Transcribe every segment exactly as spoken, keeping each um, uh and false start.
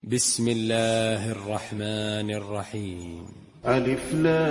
بسم الله الرحمن الرحيم. ألف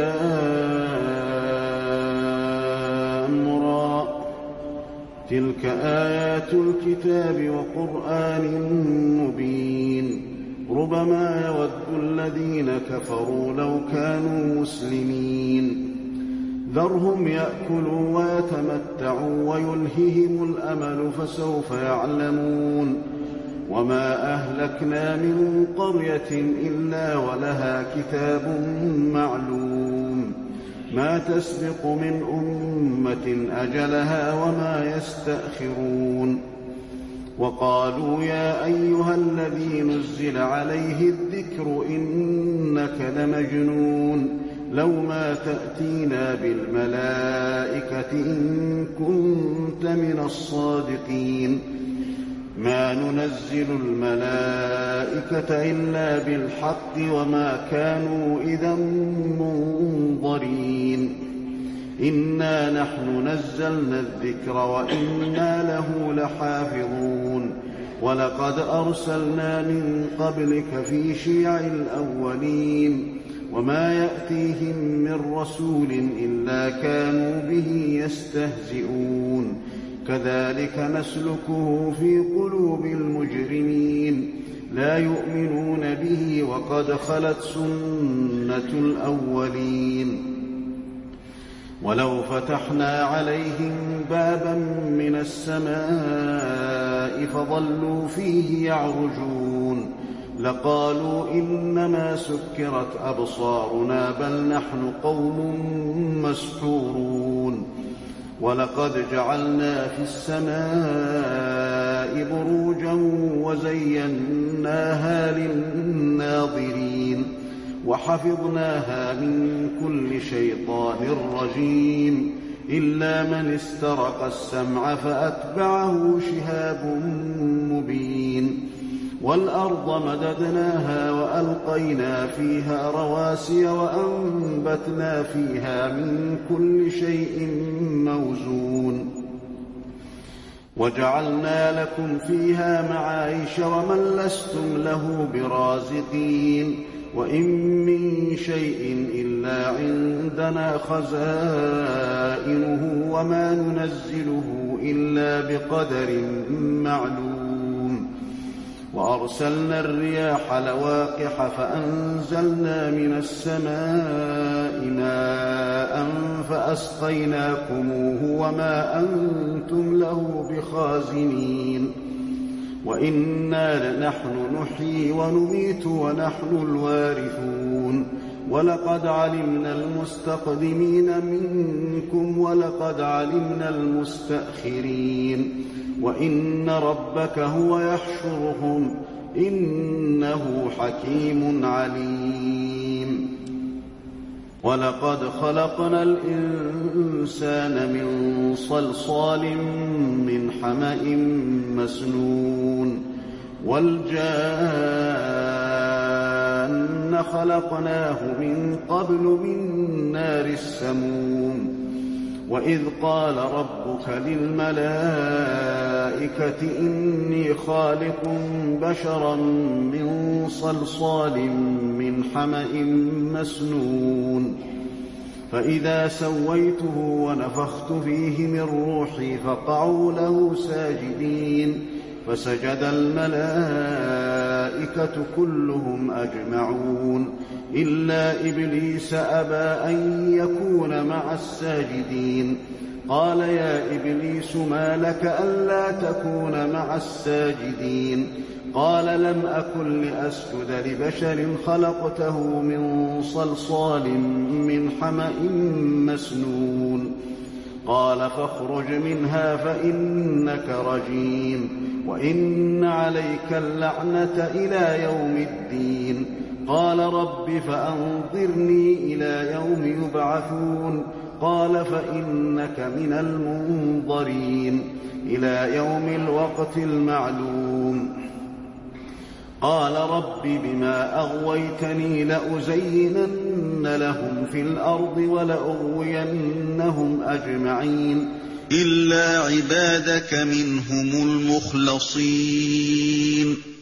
لام را تلك آيات الكتاب وقرآن مبين ربما يود الذين كفروا لو كانوا مسلمين ذرهم يأكلوا ويتمتعوا ويلههم الأمل فسوف يعلمون وما أهلكنا من قرية إلا ولها كتاب معلوم ما تسبق من أمة أجلها وما يستأخرون وقالوا يا أيها الذي نزل عليه الذكر إنك لمجنون لو ما تأتينا بالملائكة إن كنت من الصادقين ما ننزل الملائكة إلا بالحق وما كانوا إذا منظرين إنا نحن نزلنا الذكر وإنا له لحافظون ولقد أرسلنا من قبلك في شيع الأولين وما يأتيهم من رسول إلا كانوا به يستهزئون كذلك نسلكه في قلوب المجرمين لا يؤمنون به وقد خلت سنة الأولين ولو فتحنا عليهم بابا من السماء فظلوا فيه يعرجون لقالوا إنما سكرت أبصارنا بل نحن قوم مسحورون ولقد جعلنا في السماء بروجا وزيناها للناظرين وحفظناها من كل شيطان رجيم إلا من استرق السمع فأتبعه شهاب مبين والأرض مددناها وألقينا فيها رواسي وأنبتنا فيها من كل شيء موزون وجعلنا لكم فيها معايش ومن لستم له برازقين وإن من شيء إلا عندنا خزائنه وما ننزله إلا بقدر معلوم وأرسلنا الرياح لواقح فأنزلنا من السماء ماء فأسقيناكموه وما أنتم له بخازنين وإنا لنحن نحيي ونميت ونحن الوارثون ولقد علمنا المستقدمين منكم ولقد علمنا المستأخرين وإن ربك هو يحشرهم إنه حكيم عليم ولقد خلقنا الإنسان من صلصال من حمأ مسنون والجان خلقناه من قبل من نار السموم وإذ قال ربك للملائكة إني خالق بشرا من صلصال من حمأ مسنون فإذا سويته ونفخت فيه من روحي فقعوا له ساجدين فسجد الملائكة كلهم أجمعون إلا إبليس أبى أن يكون مع الساجدين قال يا إبليس ما لك ألا تكون مع الساجدين قال لم أكن لأسجد لبشر خلقته من صلصال من حمأ مسنون قال فاخرج منها فإنك رجيم وإن عليك اللعنة إلى يوم الدين قال رب فأنظرني إلى يوم يبعثون قال فإنك من المنظرين إلى يوم الوقت المعلوم قال رب بما أغويتني لأزينن لهم في الأرض ولأغوينهم أجمعين إلا عبادك منهم المخلصين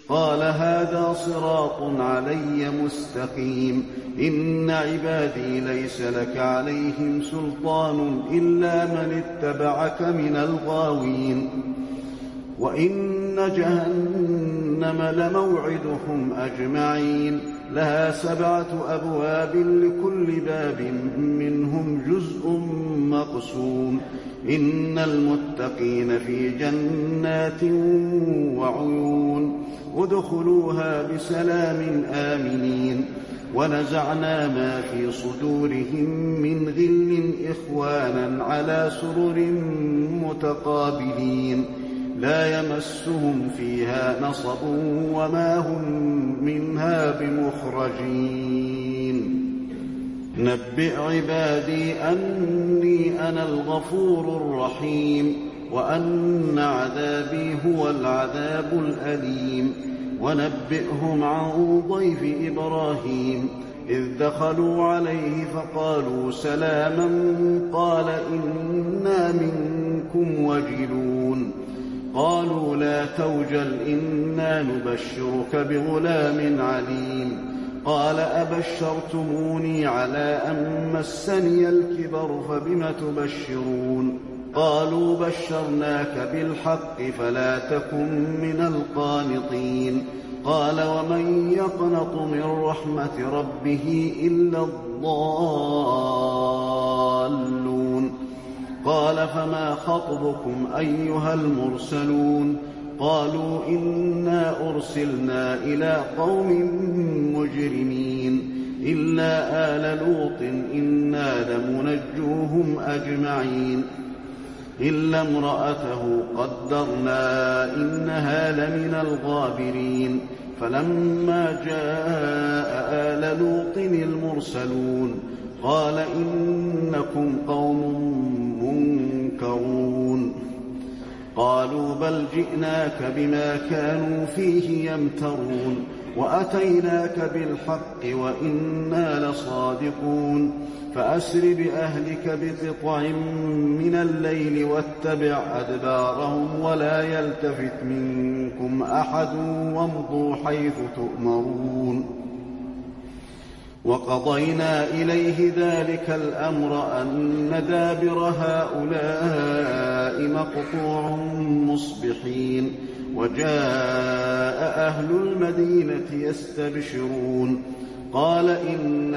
قال هذا صراط علي مستقيم إن عبادي ليس لك عليهم سلطان إلا من اتبعك من الغاوين وإن جهنم لموعدهم أجمعين لها سبعة أبواب لكل باب منهم جزء مقسوم إن المتقين في جنات وعيون ادخلوها بسلام آمنين ونزعنا ما في صدورهم من غل إخوانا على سرر متقابلين لا يمسهم فيها نصب وما هم منها بمخرجين نبئ عبادي أني أنا الغفور الرحيم وأن عذابي هو العذاب الأليم ونبئهم عن ضيف إبراهيم إذ دخلوا عليه فقالوا سلاما قال إنا منكم وجلون قالوا لا توجل إنا نبشرك بغلام عليم قال أبشرتموني على أن مسني الكبر فبم تبشرون قالوا بشرناك بالحق فلا تكن من القانطين قال ومن يقنط من رحمة ربه إلا الضالون قال فما خطبكم أيها المرسلون قالوا إنا أرسلنا إلى قوم مجرمين إلا آل لوط إنا لمنجوهم أجمعين إلا امرأته قدرنا إنها لمن الغابرين فلما جاء آل لوط المرسلون قال إنكم قوم منكرون قالوا بل جئناك بما كانوا فيه يمترون وأتيناك بالحق وإنا لصادقون فأسر بأهلك بقطع من الليل واتبع أدبارهم ولا يلتفت منكم أحد وامضوا حيث تؤمرون وقضينا إليه ذلك الأمر أن دابر هؤلاء مقطوع مصبحين وجاء أهل المدينة يستبشرون قال إن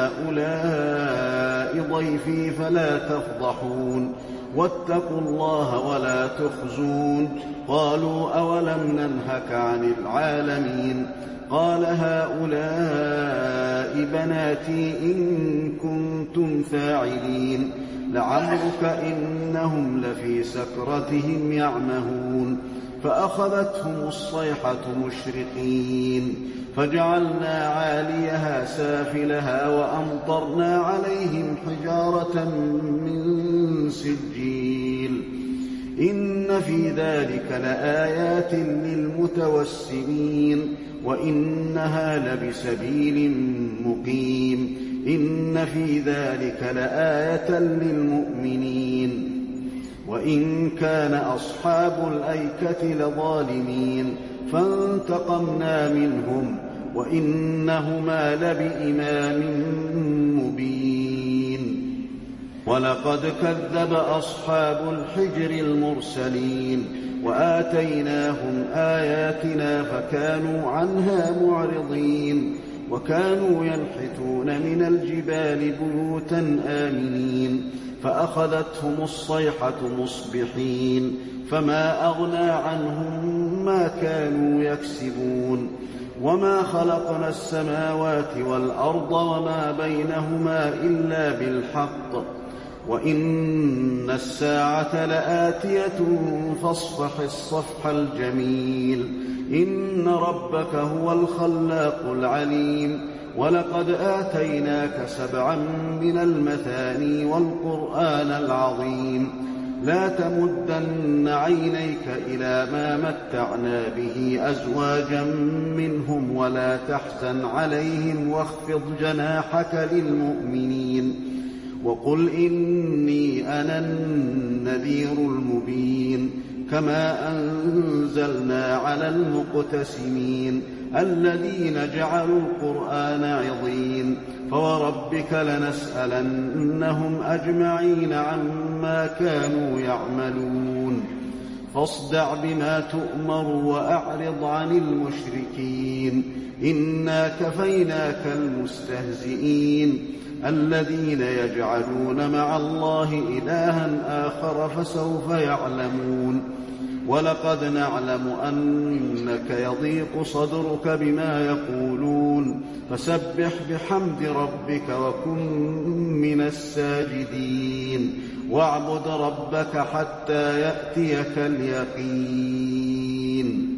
هؤلاء ضيفي فلا تفضحون واتقوا الله ولا تخزون قالوا أولم ننهك عن العالمين قال هؤلاء بناتي إن كنتم فاعلين لعمرك إنهم لفي سكرتهم يعمهون فأخذتهم الصيحة مشرقين فجعلنا عاليها سافلها وأمطرنا عليهم حجارة من سجيل إن في ذلك لآيات للمتوسمين وإنها لبسبيل مقيم إن في ذلك لآية للمؤمنين وإن كان أصحاب الأيكة لظالمين فانتقمنا منهم وإنهما لبإمام مبين ولقد كذب أصحاب الحجر المرسلين وآتيناهم آياتنا فكانوا عنها معرضين وكانوا ينحتون من الجبال بيوتا آمنين فأخذتهم الصيحة مصبحين فما أغنى عنهم ما كانوا يكسبون وما خلقنا السماوات والأرض وما بينهما إلا بالحق وإن الساعة لآتية فاصفح الصفح الجميل إن ربك هو الخلاق العليم ولقد آتيناك سبعا من المثاني والقرآن العظيم لا تمدن عينيك إلى ما متعنا به أزواجا منهم ولا تحزن عليهم واخفض جناحك للمؤمنين وقل إني أنا النذير المبين كما أنزلنا على المقتسمين الذين جعلوا القرآن عضين فوربك لنسألنهم أجمعين عما كانوا يعملون فاصدع بما تؤمر وأعرض عن المشركين إنا كفيناك المستهزئين الذين يجعلون مع الله إلها آخر فسوف يعلمون ولقد نعلم أنك يضيق صدرك بما يقولون فسبح بحمد ربك وكن من الساجدين واعبد ربك حتى يأتيك اليقين